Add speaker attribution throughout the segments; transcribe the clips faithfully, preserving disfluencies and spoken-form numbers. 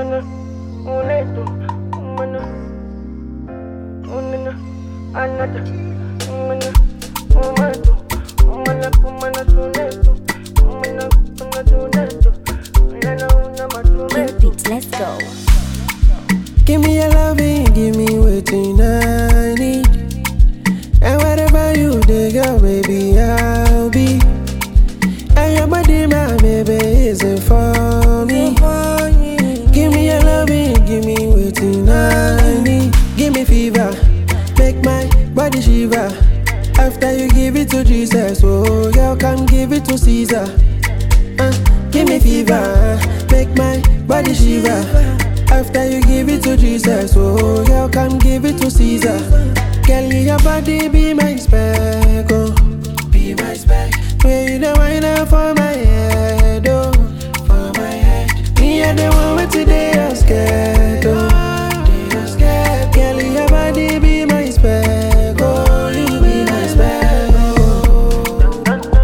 Speaker 1: Umana, uneto, umana, unana, anata, umana, umato, umana, umana, tuneto, umana, umana, tuneto, unana, unama, tuneto.
Speaker 2: Let's go.
Speaker 3: Give me your loving, give me waiting I need. And wherever you dey, girl, baby, I'll be. And your body, my baby, isn't for me. Give me your loving, give me waiting I need. Give me fever, make my body shiver. After you give it to Jesus, oh, girl, come give it to Caesar. Uh, give me fever, make my body shiver. After you give it to Jesus, oh, girl, come give it to Caesar. Girl, your body be my spec, oh, be my spec. Where you the wine up for my head, oh, for my head. Me and the one with today, I'm scared, oh, I'm scared. Girl, your body be my spec, oh, you be my spec, oh.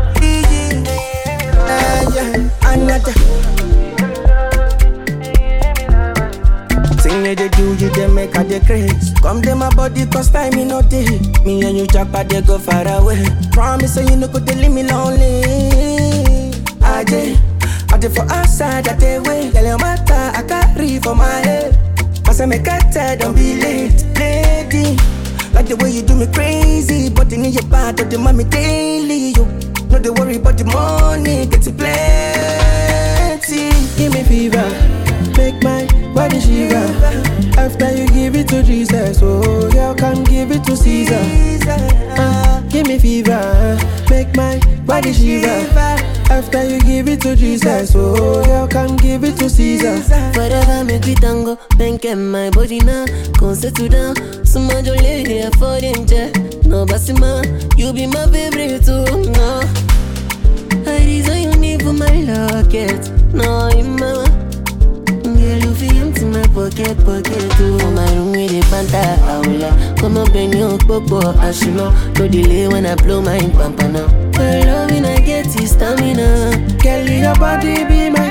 Speaker 3: Ah, yeah, another. Sing it, they do you, they make her the craze. Come to my body, cause time me no day. Me and you japa, they go far away. Promise you no go to leave me lonely. I did, I did for outside, that day way. Girl, your matter, I carry for my head. I say make a tell, don't be late, lady. Like the way you do me crazy, but in your body, the mommy daily. You no they worry about the money, get it plenty. Give me fever, make my body shiver. After you give it to Jesus, oh, girl, come give it to Caesar. Uh, give me fever, make my body shiver. After you give it to Jesus, oh, girl, come give it to Caesar.
Speaker 4: Forever make we tango, bank in my body now. Come settle down, so my jolly here for danger. No basima, you be my favorite too, no. I design you need for my locket, no, in my girl, you feel empty my pocket, pocket too. For my room with the panta, aula. Come up and you popo, ashino. No delay when I blow my pampana. Her loving I get is stamina.
Speaker 3: Girl, your body be my